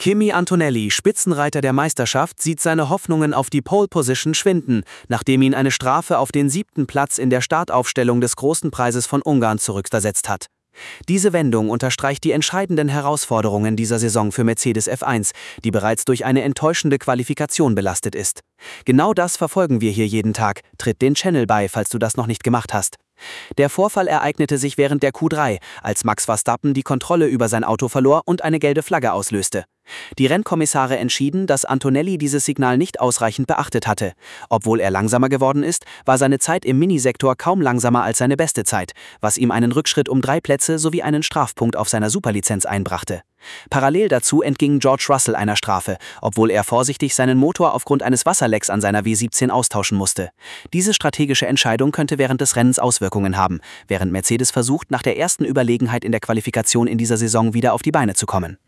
Kimi Antonelli, Spitzenreiter der Meisterschaft, sieht seine Hoffnungen auf die Pole Position schwinden, nachdem ihn eine Strafe auf den 7. Platz in der Startaufstellung des Großen Preises von Ungarn zurückversetzt hat. Diese Wendung unterstreicht die entscheidenden Herausforderungen dieser Saison für Mercedes F1, die bereits durch eine enttäuschende Qualifikation belastet ist. Genau das verfolgen wir hier jeden Tag. Tritt den Channel bei, falls du das noch nicht gemacht hast. Der Vorfall ereignete sich während der Q3, als Max Verstappen die Kontrolle über sein Auto verlor und eine gelbe Flagge auslöste. Die Rennkommissare entschieden, dass Antonelli dieses Signal nicht ausreichend beachtet hatte. Obwohl er langsamer geworden ist, war seine Zeit im Minisektor kaum langsamer als seine beste Zeit, was ihm einen Rückschritt um 3 Plätze sowie einen Strafpunkt auf seiner Superlizenz einbrachte. Parallel dazu entging George Russell einer Strafe, obwohl er vorsichtig seinen Motor aufgrund eines Wasserlecks an seiner W17 austauschen musste. Diese strategische Entscheidung könnte während des Rennens Auswirkungen haben, während Mercedes versucht, nach der ersten Überlegenheit in der Qualifikation in dieser Saison wieder auf die Beine zu kommen.